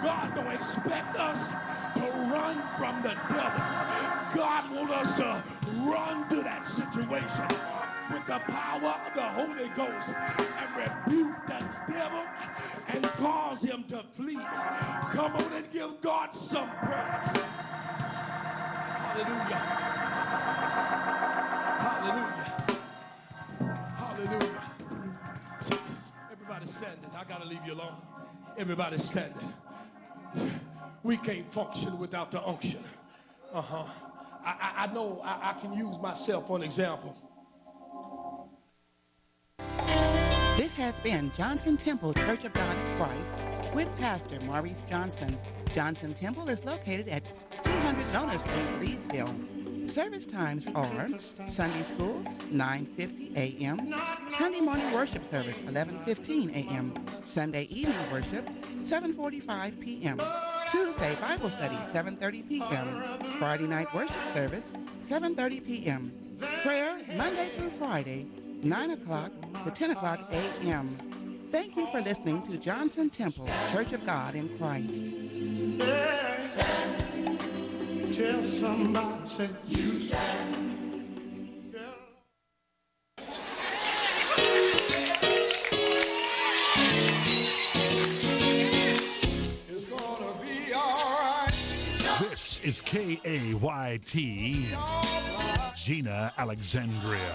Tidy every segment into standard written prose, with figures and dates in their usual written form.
God don't expect us to run from the devil. God wants us to run to that situation with the power of the Holy Ghost and rebuke the devil and cause him to flee. Come on and give God some praise. Hallelujah. Hallelujah. Hallelujah. So, everybody standing. I got to leave you alone. Everybody standing. We can't function without the unction. I know I can use myself for an example. This has been Johnson Temple Church of God in Christ with Pastor Maurice Johnson. Johnson Temple is located at 200 Nona Street, Leesville. Service times are Sunday schools, 9:50 a.m., Sunday morning worship service, 11:15 a.m., Sunday evening worship, 7:45 p.m., Tuesday Bible study, 7:30 p.m., Friday night worship service, 7:30 p.m., prayer Monday through Friday, 9 o'clock to 10 o'clock a.m. Thank you for listening to Johnson Temple, Church of God in Christ. Tell somebody, say, you stand. It's gonna be all right. This is KAYT, Gina Alexandria.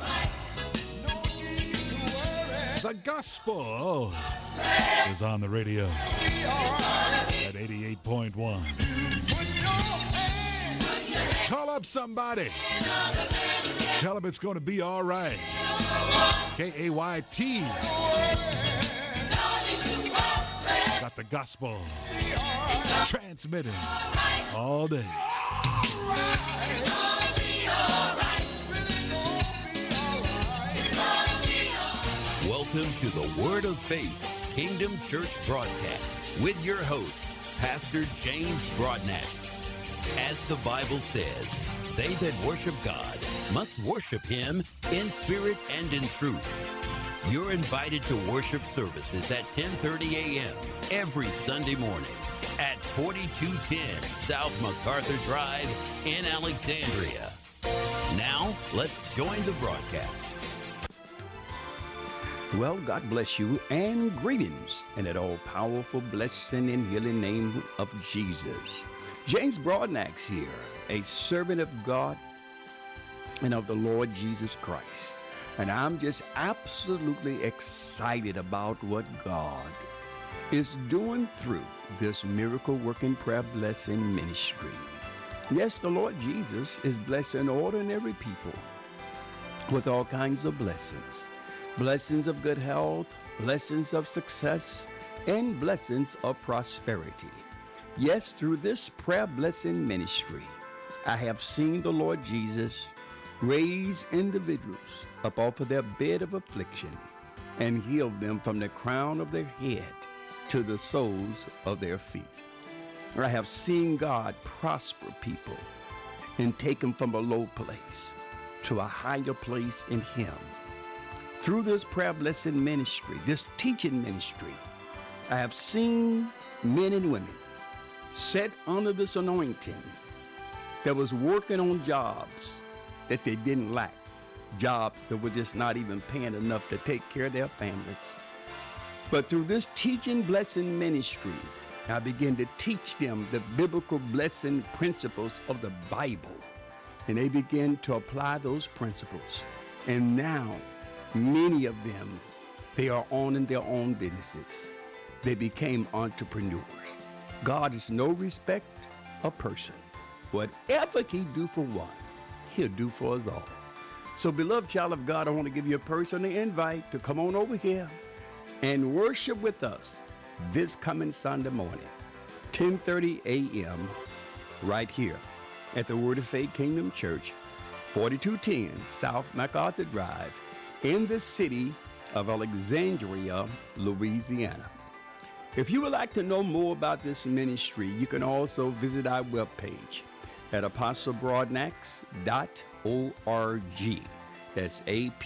The gospel is on the radio at 88.1. Call up somebody. Tell them it's going to be all right. KAYT. Got the gospel transmitting all day. Welcome to the Word of Faith Kingdom Church broadcast with your host, Pastor James Broadnax. As the Bible says, they that worship God must worship Him in spirit and in truth. You're invited to worship services at 10:30 a.m. every Sunday morning at 4210 South MacArthur Drive in Alexandria. Now, let's join the broadcast. Well, God bless you and greetings in that all-powerful, blessing, and healing name of Jesus. James Broadnax here, a servant of God and of the Lord Jesus Christ. And I'm just absolutely excited about what God is doing through this miracle working prayer blessing ministry. Yes, the Lord Jesus is blessing ordinary people with all kinds of blessings. Blessings of good health, blessings of success, and blessings of prosperity. Yes, through this prayer blessing ministry, I have seen the Lord Jesus raise individuals up off of their bed of affliction and heal them from the crown of their head to the soles of their feet. I have seen God prosper people and take them from a low place to a higher place in Him. Through this prayer blessing ministry, this teaching ministry, I have seen men and women set under this anointing that was working on jobs that they didn't lack, jobs that were just not even paying enough to take care of their families. But through this teaching blessing ministry, I began to teach them the biblical blessing principles of the Bible, and they began to apply those principles. And now, many of them, they are owning their own businesses. They became entrepreneurs. God is no respect of person. Whatever He do for one, He'll do for us all. So, beloved child of God, I want to give you a personal invite to come on over here and worship with us this coming Sunday morning, 10:30 a.m. right here at the Word of Faith Kingdom Church, 4210 South MacArthur Drive, in the city of Alexandria, Louisiana. If you would like to know more about this ministry, you can also visit our webpage at apostlebroadnax.org. That's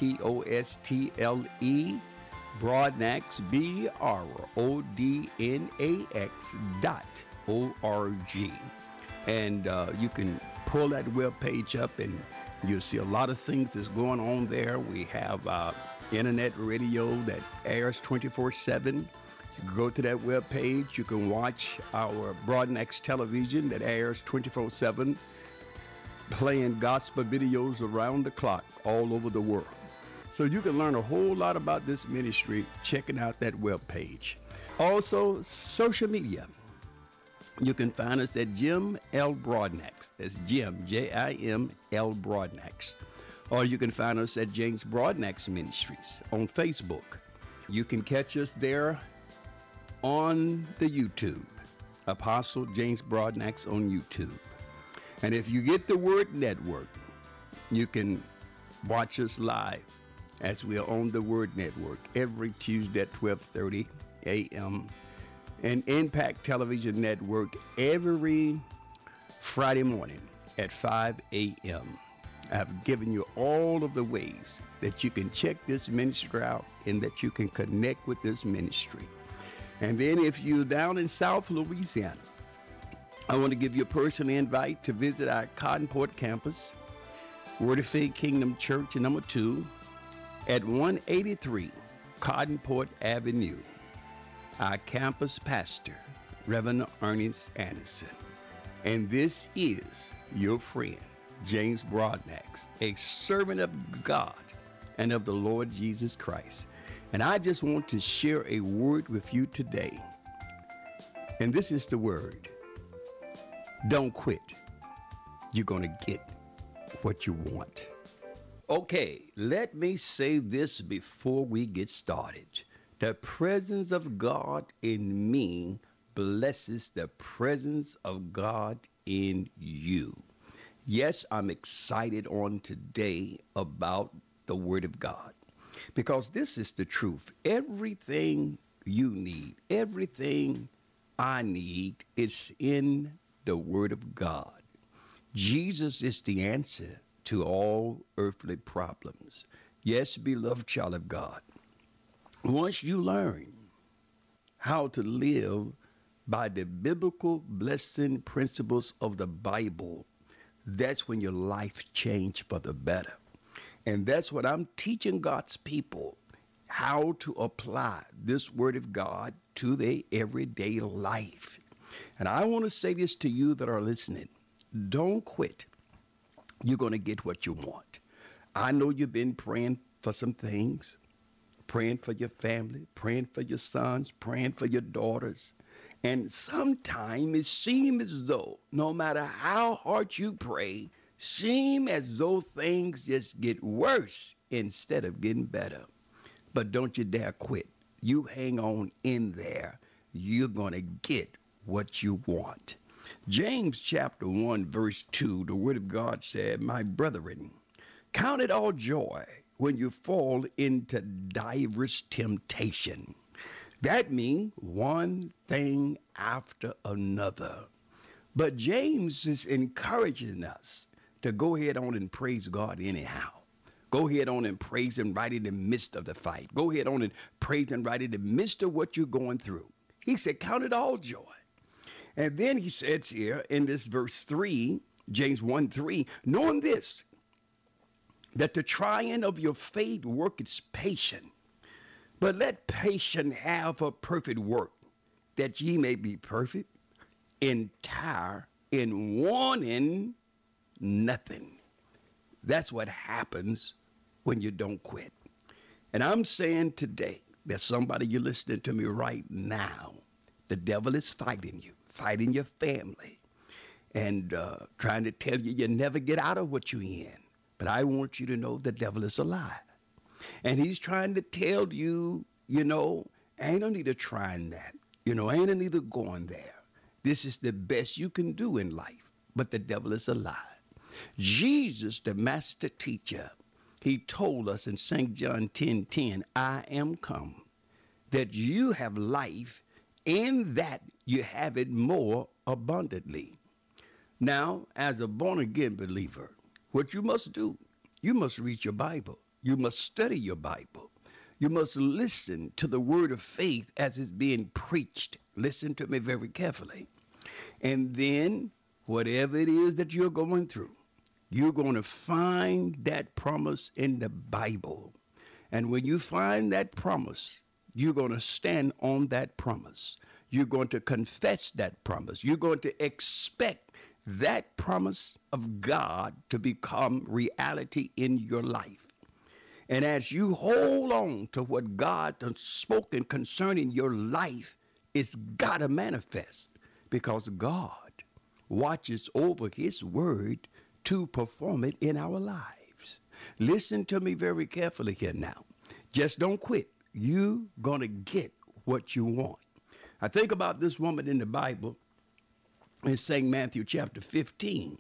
APOSTLE Broadnax, BRODNAX And you can pull that webpage up and you'll see a lot of things that's going on there. We have internet radio that airs 24/7. You can go to that webpage. You can watch our Broadnax television that airs 24/7, playing gospel videos around the clock all over the world. So you can learn a whole lot about this ministry checking out that webpage. Also, social media. You can find us at Jim L. Broadnax. That's Jim, J-I-M-L Broadnax. Or you can find us at James Broadnax Ministries on Facebook. You can catch us there on the YouTube, Apostle James Broadnax on YouTube. And if you get the Word Network, you can watch us live as we are on the Word Network every Tuesday at 12:30 a.m. and Impact Television Network every Friday morning at 5 a.m. I've given you all of the ways that you can check this ministry out and that you can connect with this ministry. And then if you're down in South Louisiana, I want to give you a personal invite to visit our Cottonport campus, Word of Faith Kingdom Church, number 2, at 183 Cottonport Avenue. Our campus pastor, Reverend Ernest Anderson. And this is your friend, James Broadnax, a servant of God and of the Lord Jesus Christ. And I just want to share a word with you today. And this is the word. Don't quit. You're going to get what you want. Okay, let me say this before we get started. The presence of God in me blesses the presence of God in you. Yes, I'm excited on today about the Word of God because this is the truth. Everything you need, everything I need is in the Word of God. Jesus is the answer to all earthly problems. Yes, beloved child of God. Once you learn how to live by the biblical blessing principles of the Bible, that's when your life changed for the better. And that's what I'm teaching God's people, how to apply this Word of God to their everyday life. And I want to say this to you that are listening. Don't quit. You're going to get what you want. I know you've been praying for some things. Praying for your family, praying for your sons, praying for your daughters. And sometimes it seems as though no matter how hard you pray, seem as though things just get worse instead of getting better. But don't you dare quit. You hang on in there. You're going to get what you want. James chapter 1, verse 2, the Word of God said, "My brethren, count it all joy when you fall into diverse temptation." That means one thing after another. But James is encouraging us to go ahead on and praise God anyhow. Go ahead on and praise Him right in the midst of the fight. Go ahead on and praise Him right in the midst of what you're going through. He said, count it all joy. And then he says here in this verse 3, James 1:3, knowing this, that the trying of your faith worketh patience. But let patience have a perfect work, that ye may be perfect, entire, in wanting nothing. That's what happens when you don't quit. And I'm saying today that somebody, you're listening to me right now, the devil is fighting you, fighting your family, and trying to tell you never get out of what you're in. But I want you to know the devil is a lie. And he's trying to tell you, ain't no need of trying that. Ain't no need of going there. This is the best you can do in life. But the devil is a lie. Jesus, the master teacher, he told us in St. John 10:10, I am come that you have life, in that you have it more abundantly. Now, as a born-again believer, what you must do, you must read your Bible. You must study your Bible. You must listen to the word of faith as it's being preached. Listen to me very carefully. And then whatever it is that you're going through, you're going to find that promise in the Bible. And when you find that promise, you're going to stand on that promise. You're going to confess that promise. You're going to expect that promise of God to become reality in your life. And as you hold on to what God has spoken concerning your life, it's got to manifest, because God watches over his word to perform it in our lives. Listen to me very carefully here now. Just don't quit. You're going to get what you want. I think about this woman in the Bible in St. Matthew chapter 15.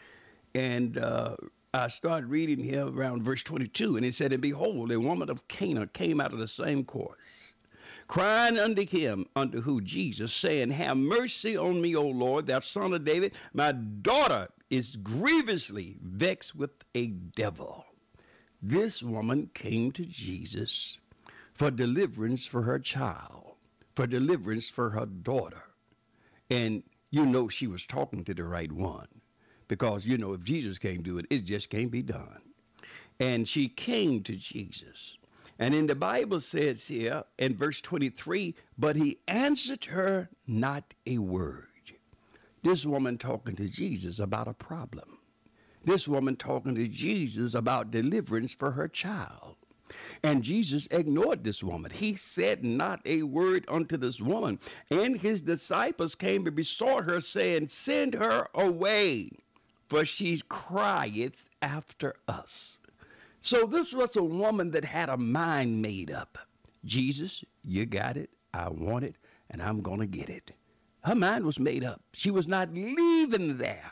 And I started reading here around verse 22. And it said, and behold, a woman of Canaan came out of the same course, crying unto him, unto who? Jesus, saying, have mercy on me, O Lord, thou son of David. My daughter is grievously vexed with a devil. This woman came to Jesus for deliverance for her child, for deliverance for her daughter. And you know she was talking to the right one, because, you know, if Jesus can't do it, it just can't be done. And she came to Jesus. And in the Bible says here in verse 23, but he answered her not a word. This woman talking to Jesus about a problem. This woman talking to Jesus about deliverance for her child. And Jesus ignored this woman. He said not a word unto this woman. And his disciples came and besought her, saying, send her away, for she crieth after us. So this was a woman that had a mind made up. Jesus, you got it, I want it, and I'm going to get it. Her mind was made up. She was not leaving there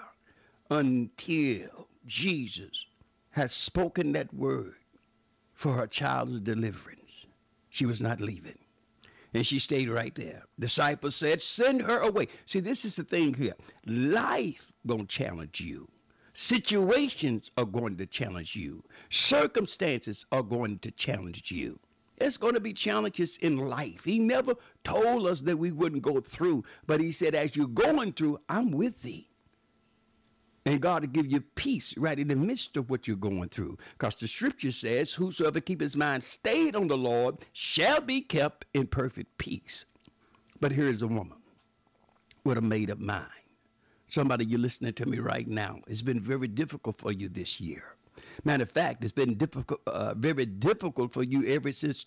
until Jesus has spoken that word for her child's deliverance. She was not leaving. And she stayed right there. Disciples said, send her away. See, this is the thing here. Life gonna challenge you. Situations are going to challenge you. Circumstances are going to challenge you. There's going to be challenges in life. He never told us that we wouldn't go through, but he said, as you're going through, I'm with thee. And God will give you peace right in the midst of what you're going through. Because the scripture says, whosoever keep his mind stayed on the Lord shall be kept in perfect peace. But here is a woman with a made up mind. Somebody, you're listening to me right now. It's been very difficult for you this year. Matter of fact, it's been difficult, very difficult for you ever since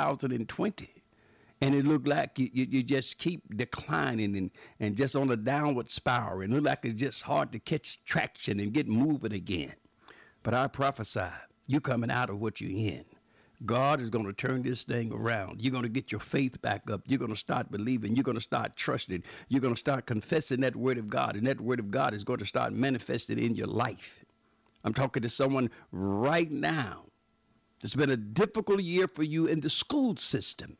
2020. And it looked like you just keep declining and just on a downward spiral. And it looked like it's just hard to catch traction and get moving again. But I prophesy, you coming out of what you're in. God is going to turn this thing around. You're going to get your faith back up. You're going to start believing. You're going to start trusting. You're going to start confessing that word of God. And that word of God is going to start manifesting in your life. I'm talking to someone right now. It's been a difficult year for you in the school system.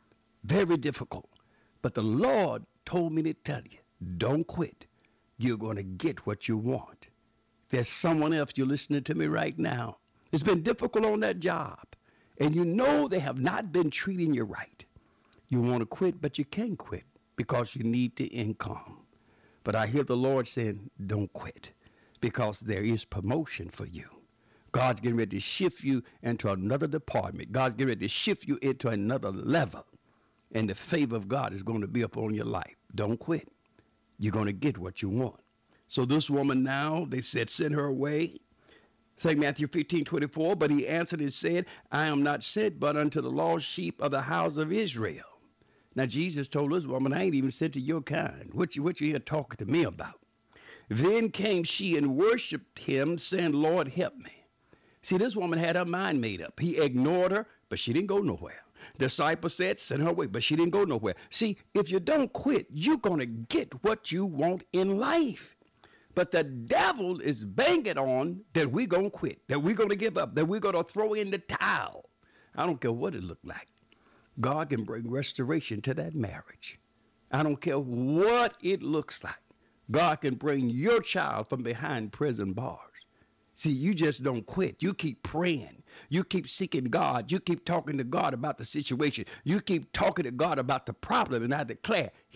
Very difficult. But the Lord told me to tell you, don't quit. You're going to get what you want. There's someone else, you're listening to me right now. It's been difficult on that job. And you know they have not been treating you right. You want to quit, but you can't quit because you need the income. But I hear the Lord saying, don't quit, because there is promotion for you. God's getting ready to shift you into another department. God's getting ready to shift you into another level. And the favor of God is going to be upon your life. Don't quit. You're going to get what you want. So this woman now, they said, send her away. St. Matthew 15:24, but he answered and said, I am not sent but unto the lost sheep of the house of Israel. Now Jesus told this woman, I ain't even sent to your kind. What you here talking to me about? Then came she and worshiped him, saying, Lord, help me. See, this woman had her mind made up. He ignored her, but she didn't go nowhere. Disciples said, send her away, but she didn't go nowhere. See, if you don't quit, you're going to get what you want in life. But the devil is banging on that we're going to quit, that we're going to give up, that we're going to throw in the towel. I don't care what it looked like. God can bring restoration to that marriage. I don't care what it looks like. God can bring your child from behind prison bars. See, you just don't quit. You keep praying. You keep seeking God. You keep talking to God about the situation. You keep talking to God about the problem. And I declare,